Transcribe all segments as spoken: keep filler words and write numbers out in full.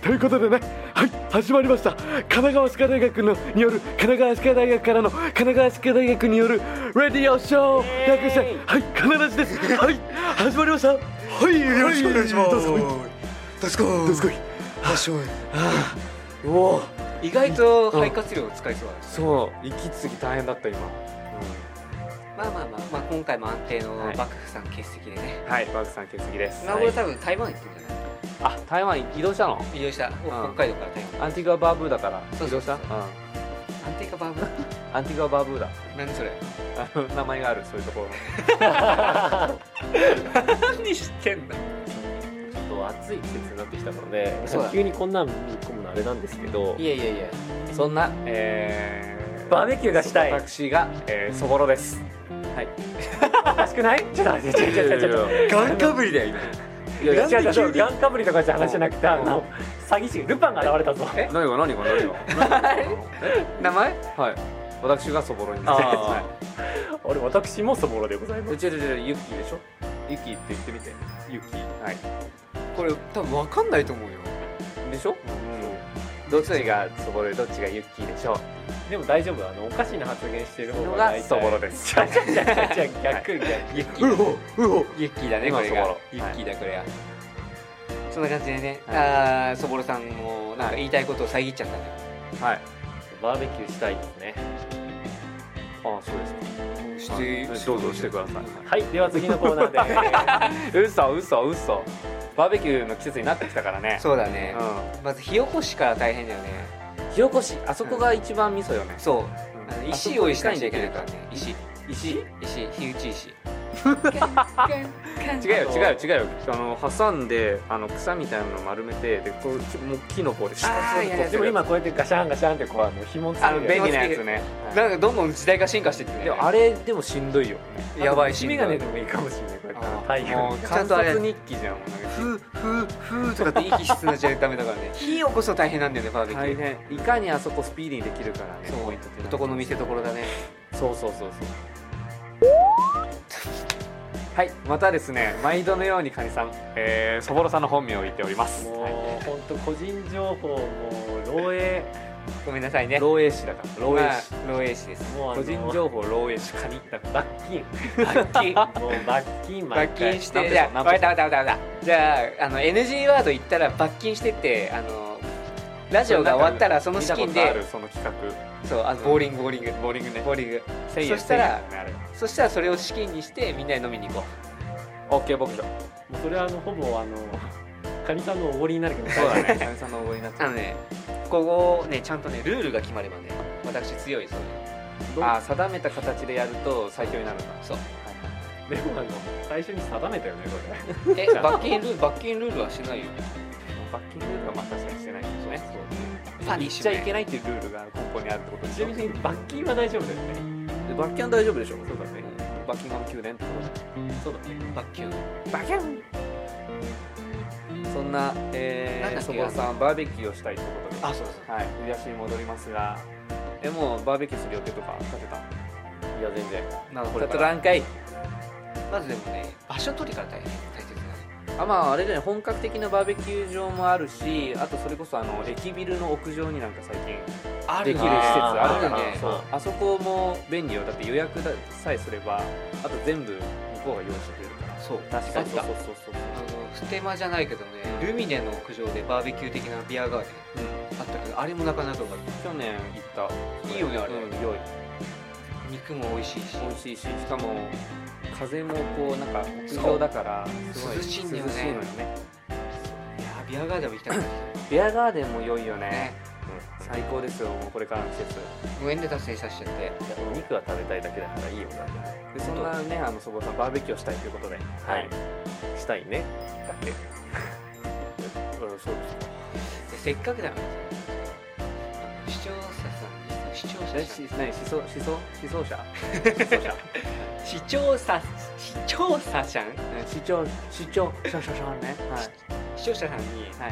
ということでね、はい、始まりました神奈川歯科大学のによる神奈川歯科大学からの神奈川歯科大学によるレディオショー、略してはいカナラジです。はい、始まりました。はい、よろしくお願いします。どうぞこいどうぞこいどうぞこいはしょい。おお、 意外と肺活量使いそうだね。 そう、息継ぎ大変だった今。 まあまあまあ、まあ、今回も安定の幕府さん欠席でね。 はい、幕府さん欠席です。 今頃多分台湾行ってるんじゃない？ あ、台湾移動したの？ 移動した。北海道から台湾。 アンティグアバーブーだから移動した？うん。 アンティグアバーブー？ アンティグアバーブーだ。 何それ？ あの名前がある、そういうところ。 何してんだ。 ちょっと暑い季節になってきたので、急にこんなん見込むのあれなんですけど、 いやいやいや、 そんな、えー、バーベキューがしたい私が、えー、そぼろです。はい。 おかしくない？ちょっと待って、ちょっと待って、ちょっとガンかぶりだよ今。 いやいや違う違う、ガンかぶりとかじゃ話じゃなくて、あの詐欺師ルパンが現れたぞ。 え？何が何が何が？ 名前？ はい。私がそぼろになってます。はい。 俺私もそぼろでございます。 違う違う違う、ユッキーでしょ？ユッキーって言ってみて。ユッキー。はい。 これ多分分かんないと思うよ。 でしょ？うん。どっちがそぼろでどっちがユッキーでしょう。 でも大丈夫、あのおかしな発言してる方がそぼろです。 じゃじゃじゃじゃ逆逆ユッキー。 うおユッキーだねこれが。ユッキーだこれは。そんな感じでね、ああそぼろさんもなんか言いたいことを遮っちゃったね。 はい。 バーベキューしたいですね。 ああそうですか。してどうぞしてください。 はい、では次のコーナーで。 嘘嘘嘘。バーベキューの季節になってきたからね。 そうだね。まず火起こしから大変だよね。 火起こし、あそこが一番味噌よね。 そう。石を用意しないといけないからね。石石石火打ち石。違うよ違うよ違うよ。あの挟んであの草みたいなの丸めてでこうもう木の方でシャーッと。でも今こうやってガシャンガシャンってこうあの紐つける便利なやつね。 なんかどんどん時代が進化していってね。 でもあれでもしんどいよね。 やばいし。メガネでもいいかもしれないこれ。大変。 観察日記じゃん。 ふふふとかって息しなきゃダメだからね。火起こすと大変なんだよねバーベキュー。 大変。いかにあそこスピーディーにできるからね。 そう。男の見せ所だね。 そうそうそうそう。はい、またですね、毎度のようにカニさん、えー、そぼろさんの本名を言っております。 もう本当、はい、個人情報も漏洩、 ごめんなさいね。 漏洩師だから、漏洩師、 漏洩師です。 もう個人情報漏洩師カニだから罰金、罰金、もう罰金、 罰金して、じゃあ、わかったわかったわかった。じゃあ、あの エヌジー ワード言ったら罰金してってあのラジオが終わったらその資金で、 その企画。 そう、あのボーリングボーリングボーリングねボーリングそしたらそしたらそれを資金にしてみんなで飲みに行こう。オッケー僕だ。 もうそれはあのほぼあのカニさんのおごりになるけど。 そうだね、カニさんのおごりになっちゃう。 あのね、ここねちゃんとねルールが決まればね私強いそういう。あ、定めた形でやると最強になるんだ。 そう。 でもあの最初に定めたよねこれ。 え、罰金ルール罰金ルールはしないよ。 罰金ルールはまあ確かにしてないですね。そう。 ファ言っちゃいけないっていうルールが根本にあるってことでしょ。 ちなみに罰金は大丈夫だよね。 罰金は大丈夫でしょ。 そうだね。 バッキンガム宮殿ってことで。 そうだね。 罰金バキュン。そんな、えー、そぼろさんバーベキューをしたいということで。 あ、そうです。 はい。売り出しに戻りますが、え、もうバーベキューする予定とか立てた？いや全然。 なんかこれ立てらんかい。 まずでもね、場所取りから大変大切だね。 あ、まああれだね、本格的なバーベキュー場もあるし、あとそれこそあの駅ビルの屋上になんか最近できる施設あるから、そう、あそこも便利よ。だって予約さえすれば、あと全部向こうが用意してくれるから。 そう、 確かに。そうそうそうそう。 あのステマじゃないけどね、ルミネの屋上でバーベキュー的なビアガーデンあったけど、あれもなかなかよかった。 去年行った。 いいよねあれ。 うん、良い。 肉も美味しいし、 美味しいし、しかも風もこうなんか屋上だからすごい涼しいんだよね。 涼しいのよね。 いやビアガーデンも行きたかった。 ビアガーデンも良いよね。 ね、 うん、最高ですよ。もうこれからの季節。 ごめんね達成させちゃって。 お肉は食べたいだけだからいいよな。 でそんなね、あのそぼろさんバーベキューをしたいということで、 はい、したいね。だけ。 そうですか。 せっかくだから視聴者さん、視聴者さん、何、視聴視聴視聴者視聴者視聴者さん視聴視聴者さんね。はい。 視聴者さんに、 はい。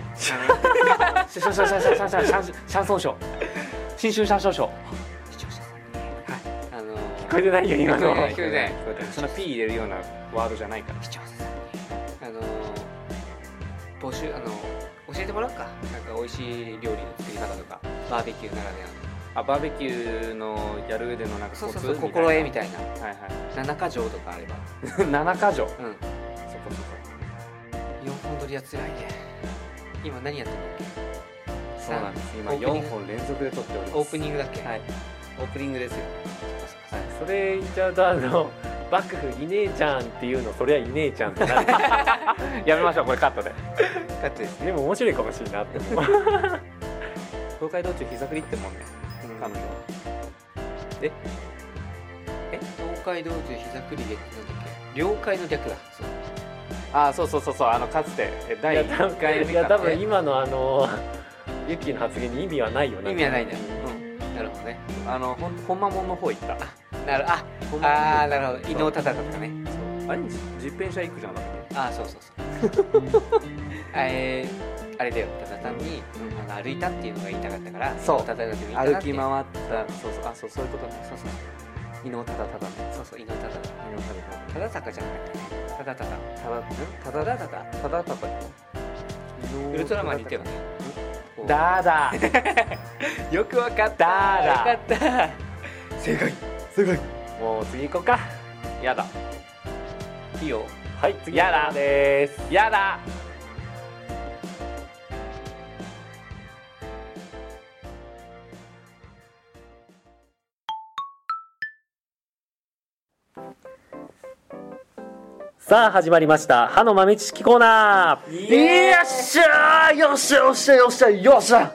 視聴者さん、シャンシャンシャンシャンソン賞、新春シャンソン賞。 視聴者さんに、はい。あの聞こえてないよ今の。 聞こえてない。 そんな P 入れるようなワードじゃないから。 視聴者さんに、あの募集あの教ええてもらおうか。なんか美味しい料理の作り方とか、バーベキューならではの。 あ、バーベキューのやる上でのなんかそうそうそう、心得みたいな。 はいはい。 七か条とかあれば。 七か条。 うん。そこそこ。よんほん撮りは辛いね。今何やってるんだっけ？ そうなんです。今よんほん連続で撮っております。 オープニングだっけ？ はい。 オープニングですよ。 はい。それ言っちゃうとあの幕府いねえちゃんっていうの、それはいねえちゃんってなる。やめましょう、これカットで。 カットです。 でも面白いかもしれないなって思う。東海道中膝振りってもんね。彼女は。え？ え？東海道中膝振りでってなんだっけ？了解の略だ。そう。 あ、そうそうそうそう、あのかつてだいいっかいのいいや多分今のあのユッキーの発言に意味はないよね。 意味はないんだよ。うん。なるほどね。 あのほんほんまもんの方行った。 なるああーなるほど。伊能忠敬とかね。 あれ十返舎行くじゃん。 あーそうそうそう。えー、あれだよ。ただ単に、うん、あの歩いたっていうのが言いたかったから。 そう。 歩き回った。 そうそうそう、あそうそういうことね。そうそう。伊能忠敬ね。 そうそう伊能忠敬。 伊能忠敬。 忠敬じゃなくて。ただただただただただただただウルトラマンに言ってよね。 だだよくわかっただよかった正解正解。もう次行こうか。やだいいよ。 はい次やだですやだ。さあ始まりました歯の豆知識コーナー。 よっしゃーよっしゃよっしゃよっしゃよっしゃ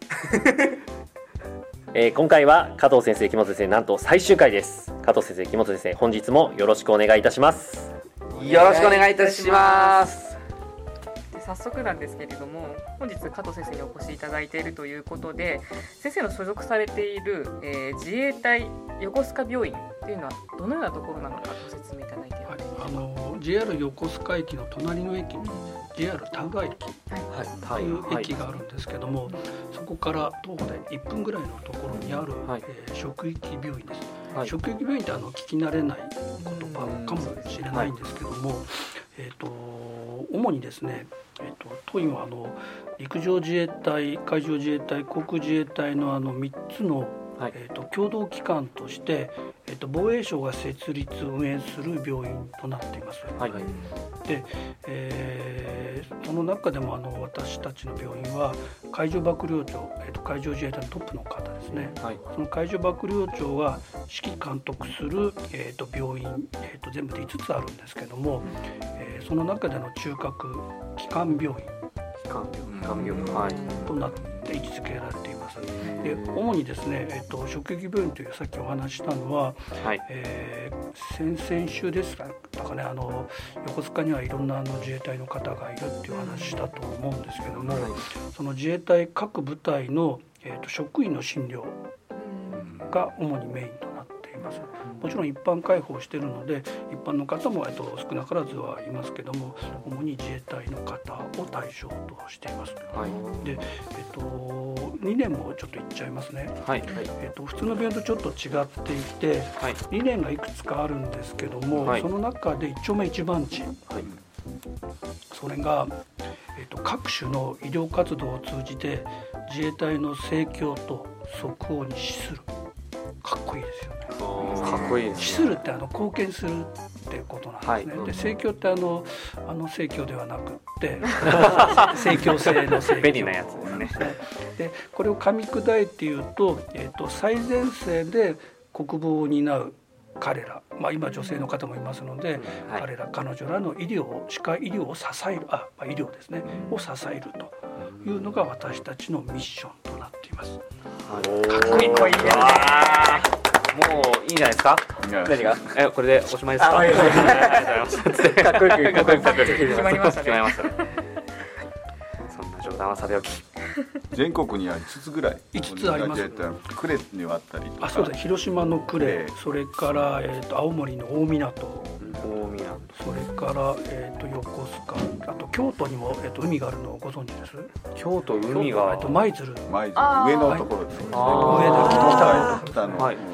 えー、今回は加藤先生木本先生なんと最終回です。加藤先生木本先生本日もよろしくお願いいたします。 よろしくお願いいたします。 早速なんですけれども、本日加藤先生にお越しいただいているということで、先生の所属されている、えー、自衛隊横須賀病院というのはどのようなところなのかご説明いただいています。 はい、あの ジェイアール 横須賀駅の隣の駅に ジェイアール 田浦駅という駅があるんですけども、そこから徒歩でいっぷんぐらいのところにある、はい、えー、職域病院です。はい、職域病院ってあの聞き慣れない言葉かもしれないんですけども、はい、えーと主にですね、えーと、当院はあの陸上自衛隊、海上自衛隊、航空自衛隊のあのみっつの、はい、えーと共同機関として、えーと防衛省が設立運営する病院となっています。はい、で、えー、その中でもあの私たちの病院は海上幕僚長、えーと海上自衛隊のトップの方ですね。はい、その海上幕僚長が指揮監督する、えーと病院、えーと全部でいつつあるんですけども、えー、その中での中核基幹病院基幹病院、はい、となって位置づけられています。で主にですね、えーと職域病院というさっきお話ししたのは、はい、えー、先々週ですかね、あの横須賀にはいろんなあの自衛隊の方がいるっていう話したと思うんですけども、はい、その自衛隊各部隊の、えーと職員の診療が主にメインとなっています。もちろん一般開放しているので一般の方も、えっと、少なからずはいますけども、主に自衛隊の方を対象としています。はい、で、えっと、にねんもちょっと言っちゃいますね。はい、えっと、普通の病院とちょっと違っていて、はい、にねんがいくつかあるんですけども、はい、その中で一丁目一番地、はい、それが、えっと、各種の医療活動を通じて自衛隊の盛況と即応に資する。かっこいいですよね。 かっこいいですね。 資するってあの貢献するっていうことなんですね。はい、で盛況ってあのあの盛況ではなくって盛況性の盛況便利なやつですね。 でこれを噛み砕いて言うと、えーと、最前線で国防を担う彼ら、まあ、今女性の方もいますので、はい、彼ら彼女らの医療を歯科医療を支えるあ、まあ、医療ですね、を支えるというのが私たちのミッションとなっています。 かっこいい声いいですね。もういいんじゃないですか。何がえこれでおしまいですか。ありがとうございます。かっこよくかっこよくかっこよく決まりましたね。決まりましたね。そんな冗談はさておき。 全国にはいつつぐらいいつつあります。 呉にはあったりとか。 あ、そうです。広島の呉、それから、えー、と青森の大港、 大港、 それから、えー、と横須賀、あと京都にも、えー、と海があるのをご存知です？ 京都海が、 えー、と舞鶴、 舞鶴上のところですね。 上の北の、 北の、 はい、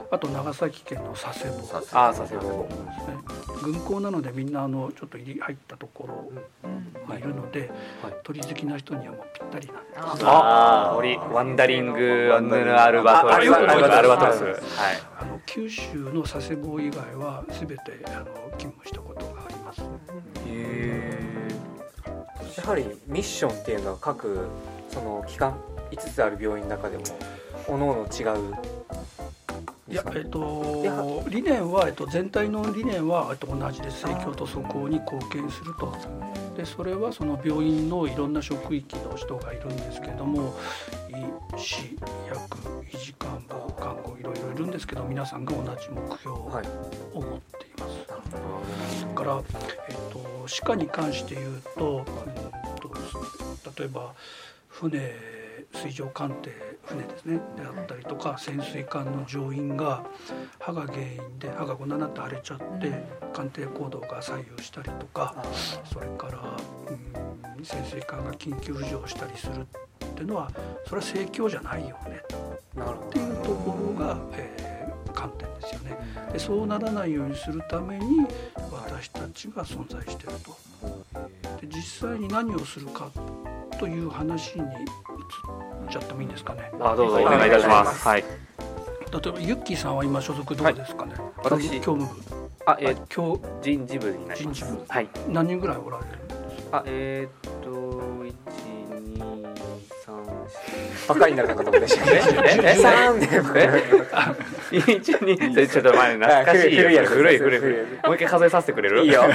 あと長崎県の佐世保、 ああ佐世保ですね、軍港なのでみんなあのちょっと入り入ったところがいるので、はい、鳥好きな人にはもうぴったりなんです。 ああ鳥ワンダリングアルバトロス、アルバトロス、はい、 あの九州の佐世保以外はすべてあの勤務したことがあります。 へー。やはりミッションっていうのは各その機関いつつある病院の中でも各々違う。 いや、えっと、理念は、えっと、全体の理念は、えっと、同じです。生協と素行に貢献すると。でそれはその病院のいろんな職域の人がいるんですけども、医師、薬、医事幹部、看護いろいろいるんですけど、皆さんが同じ目標を持っています。だから、えっと、歯科に関して言うと、うんと、例えば船水上艦艇船ですねであったりとか、潜水艦の乗員が歯が原因で歯がごななって腫れちゃって艦艇行動が左右したりとか、それから、うん、潜水艦が緊急浮上したりするっていうのはそれは盛況じゃないよねっていうところが、えー、観点ですよね。でそうならないようにするために私たちが存在していると。で実際に何をするかという話に移っちゃってもいいんですかね。 あ、どうぞお願いいたします。はい。 例えばユッキーさんは今所属どうですかね。 はい、私教務部。 あ、えー、教人事部になります。 人事部。 はい。 何人ぐらいおられるんですか。 あ、えー、っと一二三四。 バカになるかと思ってしたね。え、三で。 え、一二ちょっと前に懐かしい。古い古い古い古い。もう一回数えさせてくれる？いいよ。はい。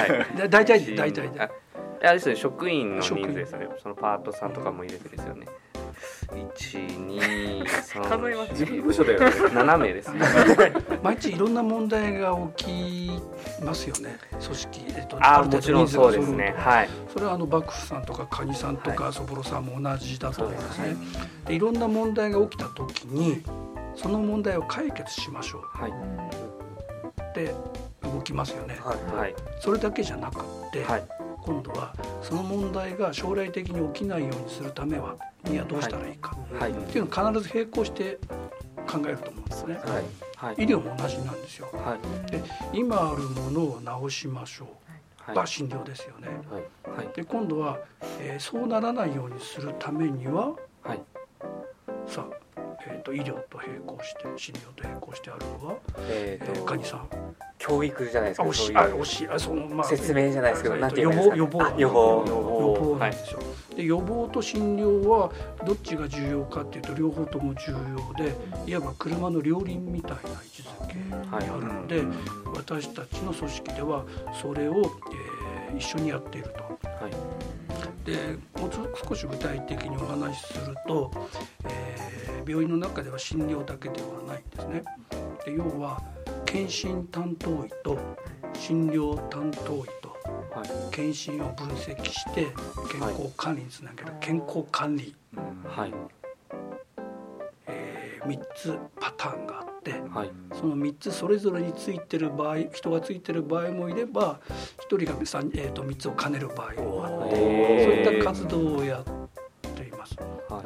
大体大体。 あれですね、職員の人数ですよね。そのパートさんとかも入れてですよね。一二三数えます。 自分部署だよね。七名ですね。 毎日いろんな問題が起きますよね。組織、えっと、 あ、もちろんそうですね。はい。 それはあの幕府さんとかカニさんとかそぼろさんも同じだと思うんですね。で、いろんな問題が起きた時にその問題を解決しましょう。はい。で動きますよね。はい。それだけじゃなくて。はい。今度はその問題が将来的に起きないようにするためはにはどうしたらいいか、はい、っていうのを必ず並行して考えると思うんですね、はい、医療も同じなんですよ、はい、で今あるものを治しましょう、はい、診療ですよね、はいはい、で今度は、えー、そうならないようにするためには、はい、さあ、えー、と医療と並行して診療と並行してあるのは、えーとえー、カニさん教育じゃないですか。 そういうその、まあ、説明じゃないですけど、なんていう予防予防予防予防なんですよ。で予防と診療はどっちが重要かっていうと両方とも重要で、いわば車の両輪みたいな位置づけにあるので、はい、私たちの組織ではそれを、えー、一緒にやっていると。はい、でもう少し具体的にお話しすると、えー、病院の中では診療だけではないんですね。で要は検診担当医と診療担当医と、はい、検診を分析して健康管理につなげる健康管理、はいえー、みっつパターンがあって、はい、そのみっつそれぞれについてる場合人がついてる場合もいればひとりが 3,、えー、とみっつを兼ねる場合もあって、そういった活動をやっています。はい、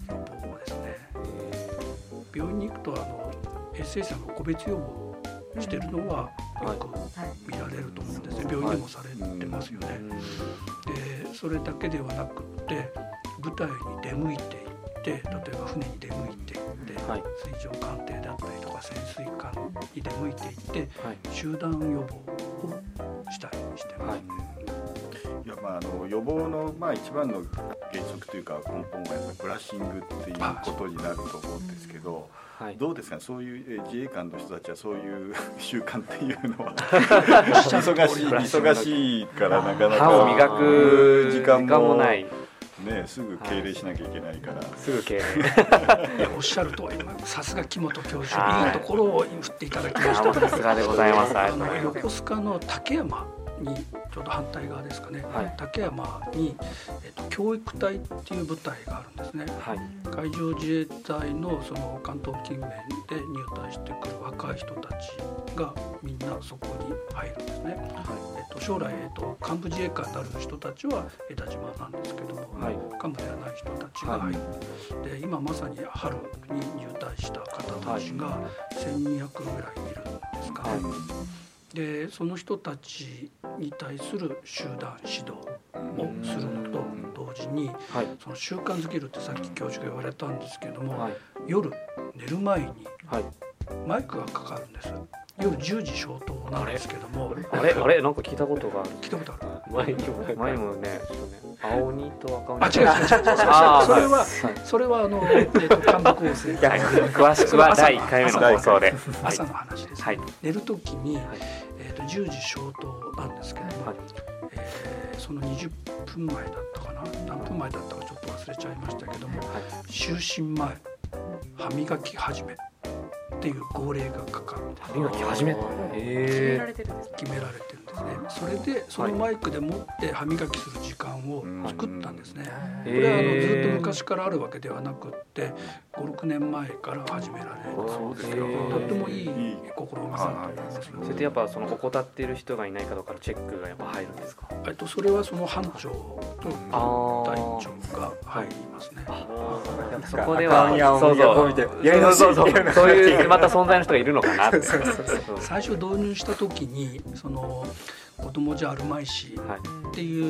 予防ですね。病院に行くとあのエッセイさんが個別予防してるのはよく見られると思うんですね。病院でもされてますよね。でそれだけではなくって部隊に出向いていって例えば船に出向いていって、はい、水上艦艇であったりとか潜水艦に出向いていって、はい、集団予防をしたりしてます、はい。 いやまあ、あの予防の、まあ、一番の原則というか根本はやっぱりブラッシングっていうことになると思うんですけど、はい、どうですかね、そういう自衛官の人たちはそういう習慣っていうのは忙しい忙しいからなかなか歯を磨く時間もないね、すぐ敬礼しなきゃいけないから、はい、 すぐ敬礼いやおっしゃる通り、さすが木本教授、いいところを振っていただきました。 さすがでございます。 あの横須賀の竹山にちょうど反対側ですかね、はい、館山に、えー、と教育隊っていう部隊があるんですね、はい、海上自衛隊のその関東近辺で入隊してくる若い人たちがみんなそこに入るんですね、はい、えー、と将来、えー、と幹部自衛官になる人たちは江田島なんですけども、はい、幹部ではない人たちが入る、はい、で今まさに春に入隊した方たちがせんにひゃくぐらいいるんですかね、はい、でその人たちに対する集団指導をするのと同時に、はい、その習慣づけるってさっき教授が言われたんですけども、はい、夜寝る前にマイクがかかるんです。夜じゅうじ消灯なんですけども、 あれあれなんか聞いたことがある。 聞いたことある。 前にも前にもね、青鬼と赤鬼。 あ、違う違う違う違う。それはそれはあのえっと幹部構成。 詳しくはだいいっかいめの放送で。 朝の話です。寝るときにえっとじゅうじ消灯なんですけども、えそのにじゅっぷんまえだったかな、何分前だったかちょっと忘れちゃいましたけども、就寝前歯磨き始めっていう号令がかかるんです。 歯磨き始め、 決められてるんですね。 決められてるんですね。それでそのマイクでもって歯磨きする時間を作ったんですね。これはあのずっと昔からあるわけではなくってご、ろくねんまえから始められる。そうですよ。とってもいい試みだと思います。 それでやっぱその怠っている人がいないかどうかのチェックがやっぱ入るんですか。 えっとそれはその班長と隊長が入りますね。 そこではそうそうそうそうそういうまた存在の人がいるのかなって。 最初導入した時にその子供じゃあるまいしっていう、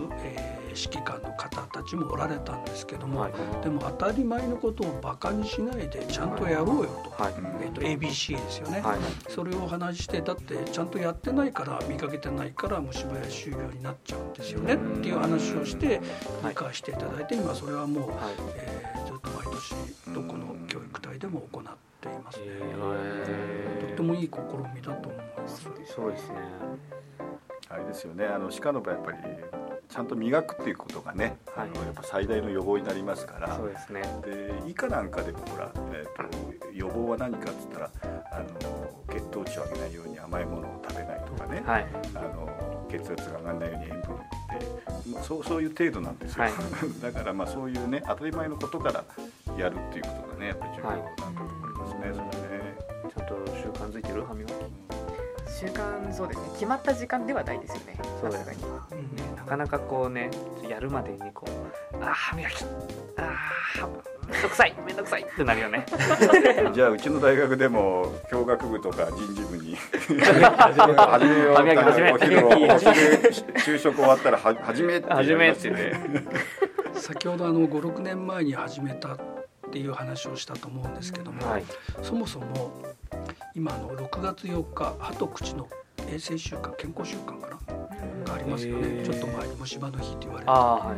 えー、指揮官の方たちもおられたんですけども、はい、でも当たり前のことをバカにしないでちゃんとやろうよと、はい、えー、と エービーシー ですよね、はい、それをお話してだってちゃんとやってないから見かけてないから虫歯や歯周病になっちゃうんですよねっていう話をして理解していただいて、今それはもう、はい、えー、ずっと毎年どこの教育隊でも行っていますね。とってもいい試みだと思います。 そうですね。 あれですよね、あの歯科の場合やっぱりちゃんと磨くっていうことがね、はい、あのやっぱ最大の予防になりますから。 そうですね。 で医科なんかでもほら、えー、と予防は何かっつったらあの血糖値を上げないように甘いものを食べないとかね、はい、あの血圧が上がらないように塩分をってそう、そういう程度なんですよ、はい、だからまあそういうね当たり前のことからやるっていうことがねやっぱり重要なんだと思いますね、はい、それね。 ちゃんと習慣づいてる歯磨き。 習慣、そうですね、決まった時間ではないですよね。 そうですね、うん、なかなかこうねやるまでにこうあー歯磨きあーめんどくさいめんどくさいってなるよねじゃあうちの大学でも教学部とか人事部に始めよう歯磨き始めお昼お昼昼食終わったらは始めって始めってね先ほどあのご、ろくねんまえに始めたっていう話をしたと思うんですけども、はい、そもそも今のろくがつよっか歯と口の衛生週間健康週間かながありますよね。ちょっと前に虫歯の日って言われて、はい、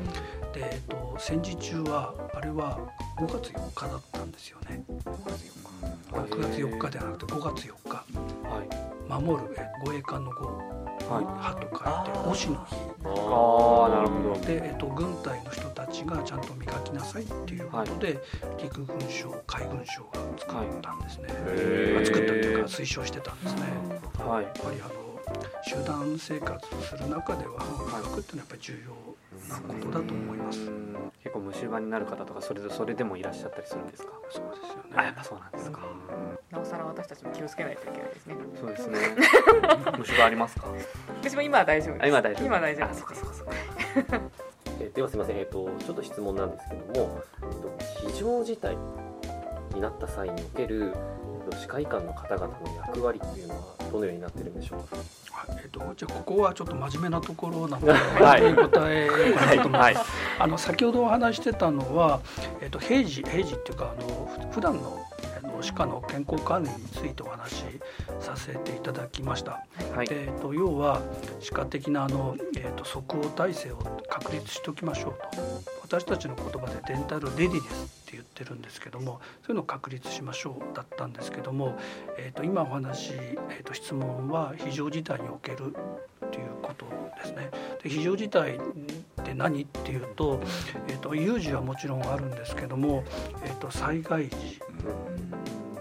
で、えっと、戦時中はあれはごがつよっかだったんですよね。ろくがつよっかではなくてごがつよっか、はい、守る護衛艦の護、はい、歯と書いて護士の日。 ああ、なるほど。 で、えっと、軍隊の人たちがちゃんと磨きなさいっていうことで、はい、陸軍省海軍省が作ったんですね、はい、作ったというか推奨してたんですね、はい、やっぱりあの集団生活をする中では歯を磨くっていうのはやっぱり重要なことだと思います。 結構虫歯になる方とかそれでそれでもいらっしゃったりするんですか。 そうですよね。 あ、やっぱそうなんですか。 なおさら私たちも気をつけないといけないですね。 そうですね虫歯ありますか。 私も今は大丈夫です。 今は大丈夫。 今は大丈夫。 あ、そうかそうかそうかえではすみません、えー、とちょっと質問なんですけども、えー、と非常事態になった際における、えー、と歯科医官の方々の役割っていうのはどのようになっているんでしょうか。 えー、とじゃあここはちょっと真面目なところなので本当に答えようかなと思います、はい、あの先ほどお話してたのは、えー、と平時平時っていうかあの普段の歯科の健康管理についてお話しさせていただきました、はい、でえー、と要は歯科的なあの、えー、と即応体制を確立しておきましょうと、私たちの言葉でデンタルレディネスって言ってるんですけども、そういうのを確立しましょうだったんですけども、えー、と今お話、えー、と質問は非常事態におけるということですね。で非常事態って何っていうと、えー、と有事はもちろんあるんですけども、えー、と災害時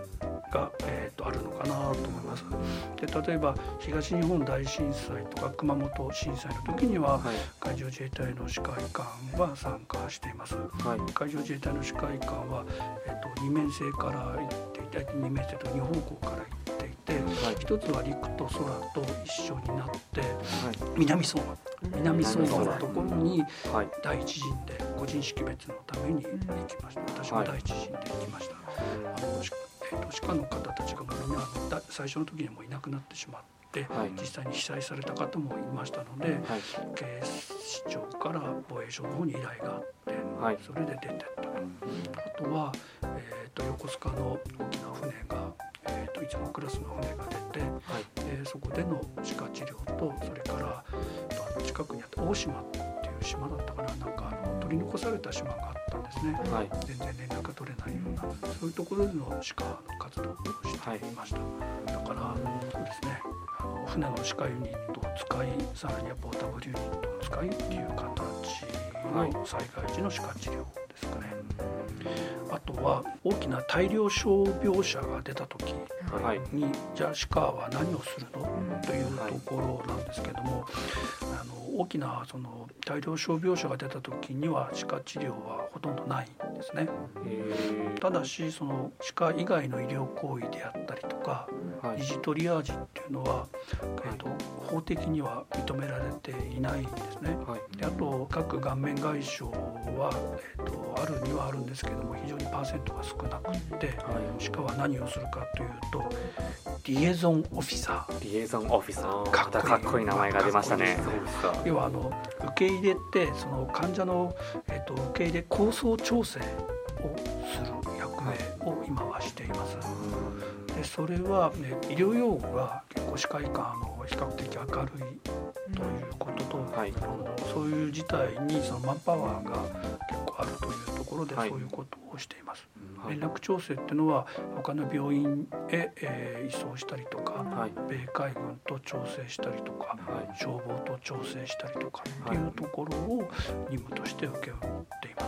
が、えー、とあるのかなと思います。で例えば東日本大震災とか熊本震災の時には、はい、海上自衛隊の士会官は参加しています、はい、海上自衛隊の士会官は、えー、とに面性から行っていてに面性とに方向から行っていて、はい、一つは陸と空と一緒になって、はい、南相馬南相馬のところに第一陣で個人識別のために行きました。私も第一陣で行きました。あのえー、と士官の方たちがもうみんな最初の時にもいなくなってしまって、はい、実際に被災された方もいましたので、はい、警視庁から防衛省の方に依頼があって、はい、それで出てった、うん、あとは、えー、と横須賀の大きな船が、えー、といつもクラスの船が出て、はい、でそこでの歯科治療とそれからあの近くにあった大島っていう島だったかな、なんかあの取り残された島があったんですね、はい、全然連絡が取れないようなそういうところでの歯科の活動をしていました、はい、だからそうですね、あの船の歯科ユニットを使い、さらにはポータブルユニットを使いっていう形の災害時の歯科治療ですかね、はい、あとは大きな大量傷病者が出た時に、はい、じゃあ歯科は何をするの、うん、というところなんですけども、あの大きなその大量傷病者が出た時には歯科治療はほとんどないんですね。ただしその歯科以外の医療行為であったりとか、はい、二次トリアージっていうのは、えーと、法的には認められていないんですね、はい、であと各顔面外傷は、えーと、あるにはあるんですけども非常にパーセントが少なくって、はい、歯科は何をするかというとリエゾンオフィサーリエゾンオフィサーかっこいい、かっこいい名前が出ましたね。 要はあの受け入れてその患者の、えーと、受け入れ構想調整をする役目を今はしています。でそれは、ね、医療用語が結構歯科医科の比較的明るいということと、はい、そういう事態にそのマンパワーが結構あるというところでそういうことをしています、はい、連絡調整っていうのは他の病院へ、えー、移送したりとか、はい、米海軍と調整したりとか、はい、消防と調整したりとかっていうところを任務として受け負っています。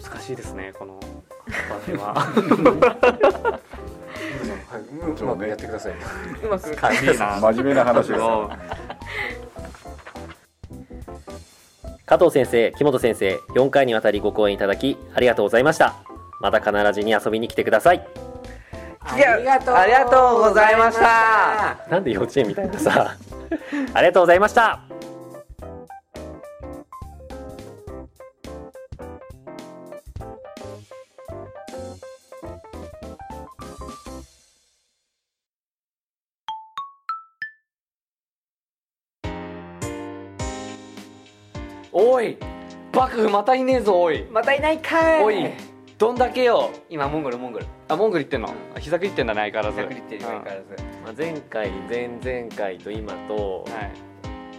難しいですねこの場でははい、うまくやってください。うまくいいな真面目な話です加藤先生、木本先生、よんかいにわたりご講演いただきありがとうございました。また必ずに遊びに来てください。 ありがとう、ありがとうございました。 なんで幼稚園みたいなさありがとうございました。 おい幕府またいねえぞ。おいまたいないかい。 おいどんだけよ。 今モンゴルモンゴルあモンゴル行ってんの。膝くりってんだね相変わらず。 膝くりってる相変わらず、 まあ、前回前々回と今と、はい、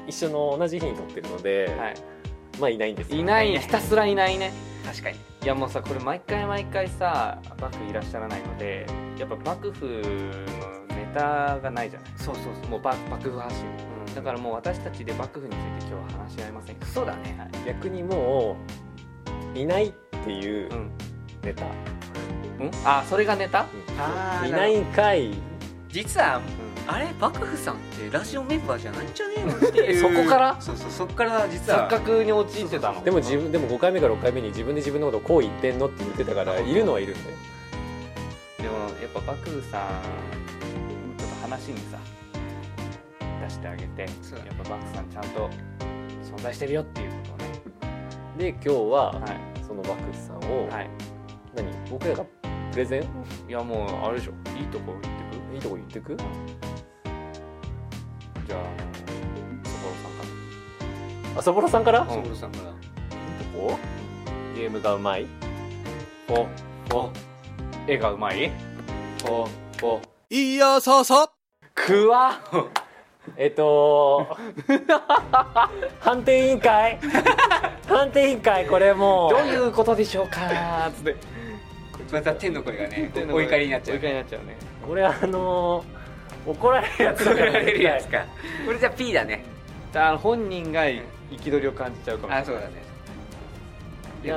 一緒の同じ日に撮ってるので、はい、まあいないんですよ、ね、 いないひたすらいないね。 確かに。 いやもうさこれ毎回毎回さ幕府いらっしゃらないのでやっぱ幕府のネタがないじゃない。 そうそうそうもう幕府発信、うん、だからもう私たちで幕府について今日は話し合いませんか。 そうだね、はい、 逆にもういないっていうネタ、 うん、あそれがネタ、うん、 あいないんかい。 実は、うん、あれ幕府さんってラジオメンバーじゃないんじゃねえのっていうそこからそうそうそこから実は錯覚に陥ってたの。 でも自分でもごかいめかろっかいめに自分で自分のことをこう言ってんのって言ってたからいるのはいるんだよ。 でもやっぱ幕府さんちょっと話にさ出してあげてやっぱ幕府さんちゃんと存在してるよっていうことをね。 で今日は、はい、その幕府さんを、はい、何僕らがプレゼン。 いやもうあれでしょいいとこ言ってくいいとこ言ってく、うん、 じゃあそぼろさんからあそぼろさんからそぼろさんからいいとこゲームがうまいおお絵がうまいおおいやささくわえっと判定委員会判定委員会これもうどういうことでしょうかつってまた天の声がねお怒りになっちゃう。 お怒りになっちゃうね。 これあのー、怒られるやつ怒られるやつか。これじゃ P だね。 あ本人が憤りを感じちゃうかもしれない。 あそうだね。 いや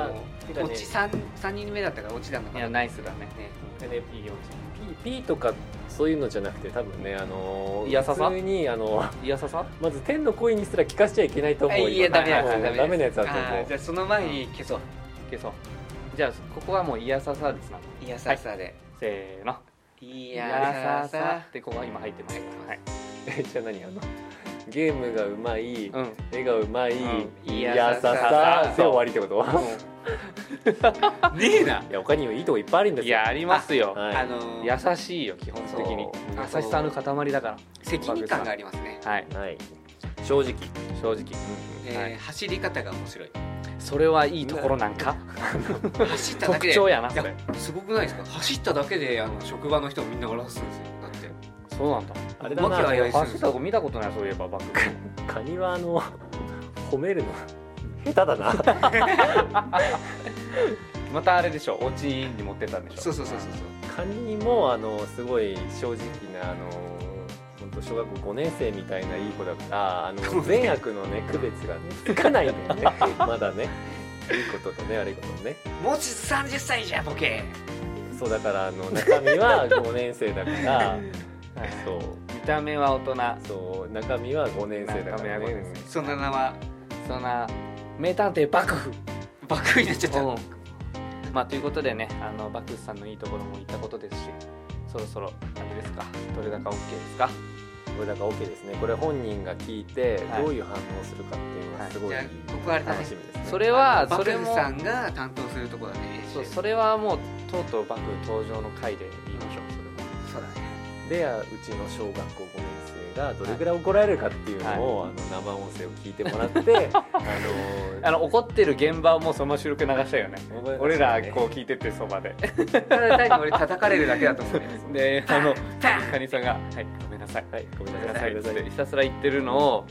オチさんにんめだったからオチだのかな。 いやナイスだね。 でね、P, P とかそういうのじゃなくて多分ね、あのー、 いやささ普通にあのいやささまず天の声にすら聞かせちゃいけないと思うよ。 いやダメなやつ、 はいダメなやつだと思う。 じゃあその前に消そう。 消そう。じゃあここはもういやささですな。 いやささで、 せーの。 いいやささってここが今入ってます。はい。 えじゃあ何あのゲームがうまい、 うん。 絵がうまい、 うんいやささで終わりってこと？ ねえな。 いや他にもいいとこいっぱいあるんですよ。 いやありますよ。 はいあのー優しいよ基本的に。 そう優しさの塊だから。 責任感がありますね。 はい。 はい。正直。 正直。 えーはい走り方が面白い。 それはいいところなんか。 走っただけで特徴やなそれいやすごくないですか。走っただけであの職場の人をみんな笑わすんですよ。だってそうなんだ。 あれだな。 わけはやりするん走ですよ。 ったとこ見たことないそういえばバック。 カニはあの褒めるの下手だな。 またあれでしょ。オチに持ってったんでしょ。 そうそうそうそうそう。 カニもあのすごい正直なあの本当小学校ごねん生みたいないい子だからあの善悪のね区別がねつかないんだよね。まだねいいこととね悪いこととね。 もうさんじゅっさいじゃんボケ。 そうだからあの中身はごねん生だからそう見た目は大人。 そう中身はごねん生だから中身はごねんね。 生そんな名はそんな名探偵幕府。 バックになっちゃった。 うん。まあということでね、あのバックスさんのいいところも言ったことですし、そろそろあれですか、取れ高 OK ですか。 これだから OK ですね。これ本人が聞いてはいどういう反応するかっていうのがすごいじゃあここあれだね楽しみですね。 それはバそれもクさんが担当するところだね。 そうそれはもうとうとうバック登場の回で言いましょう。 そうだね。 でうちの小学校ごねん生がどれぐらい怒られるかっていうのを、あの生音声を聞いてもらってあのあの怒ってる現場をもうそのまま収録流したよね。 覚えましたね俺らこう聞いててそばで。 ただ単に俺叩かれるだけだと思うよ。 であのパンカニさんがはいごめんなさい。 はいごめんごめんななさいさいってひたすら言ってるのを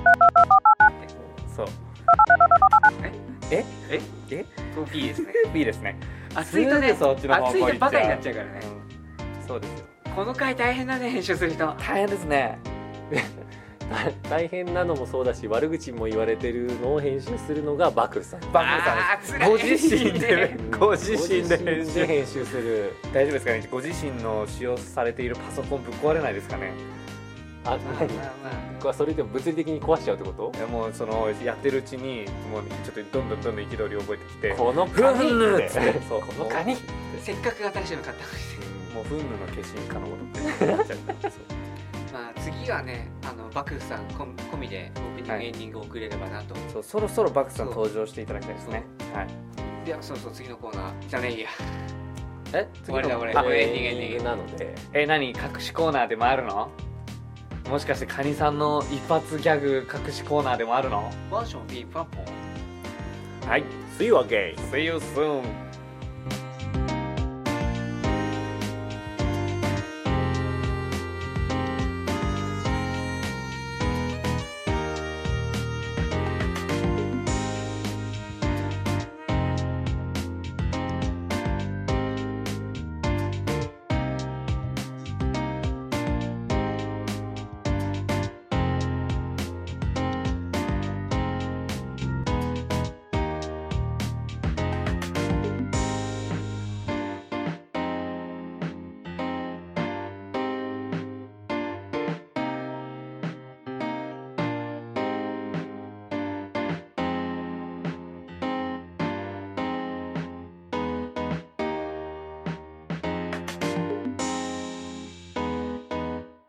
そうえええこう P ですね。 B ですね。 熱いとね、 すぐそっちの方向熱い行っちゃうとバカになっちゃうからね。 うんそうですよ。 この回大変だね編集する人。 大変ですね。 大変なのもそうだし悪口も言われてるのを編集するのがバクさん。 バックさんです。ご自身でご自身で編集編集する。 大丈夫ですかね。ご自身の使用されているパソコンぶっ壊れないですかね。 あ、何？これそれでも物理的に壊しちゃうってこと？ いやもうそのやってるうちにもうちょっとどんどんどんどん憤りを覚えてきて、 このカニってそうこのカニ。 せっかく新しいの買ったのに。 もう憤怒の化身かのごとくなっちゃった。そうまあ次はねあのバクさん込込みでオープニング、エンディングを送れればなと。 そうそろそろバックさん登場していただきたいですね。はい。 いやそうそう次のコーナーじゃねえや。 え終わりだ終あわりだ。エンディングエンディング。 なので。 え何隠しコーナーでもあるの？もしかしてカニさんの一発ギャグ隠しコーナーでもあるの？ バージョン B パンポン。 はい。 See you again. See you soon.